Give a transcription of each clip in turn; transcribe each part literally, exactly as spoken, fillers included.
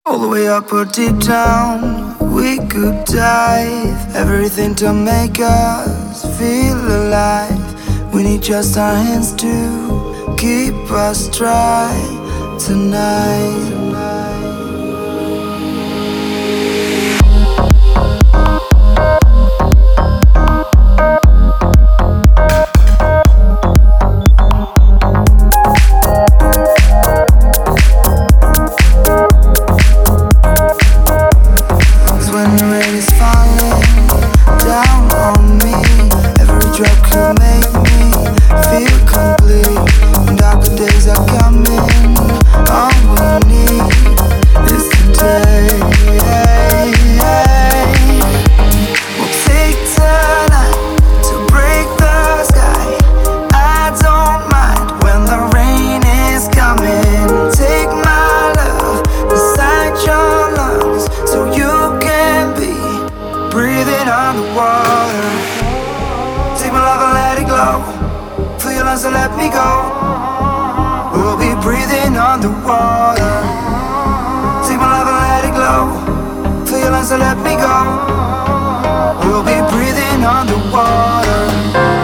All the way up or deep down, we could dive. Everything to make us feel alive. We need just our hands to keep us dry tonight. When the rain is falling down on me, every drop could make me feel complete. When darker days are coming, all we need is today. We'll take tonight to break the sky. I don't mind when the rain is coming. Take my love inside your lungs so you breathing underwater. Take my love and let it glow. Feel your lungs and let me go. We'll be breathing underwater. Take my love and let it glow. Feel your lungs and let me go. We'll be breathing underwater.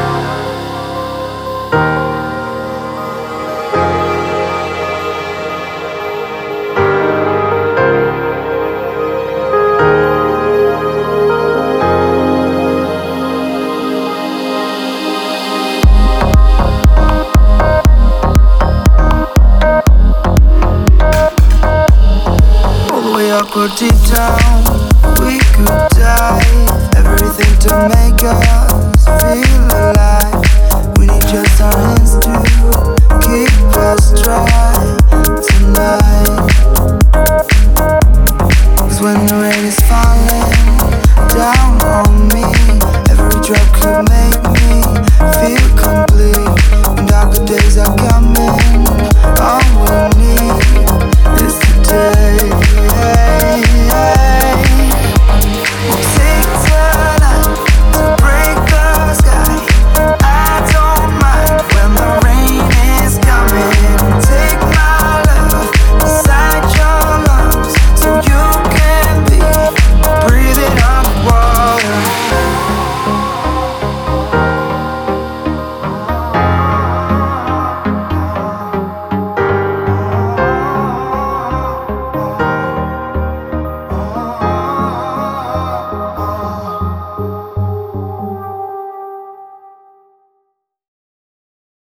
Up or deep down, we could dive. Everything to make us feel alive. We need just our hands to keep us dry tonight.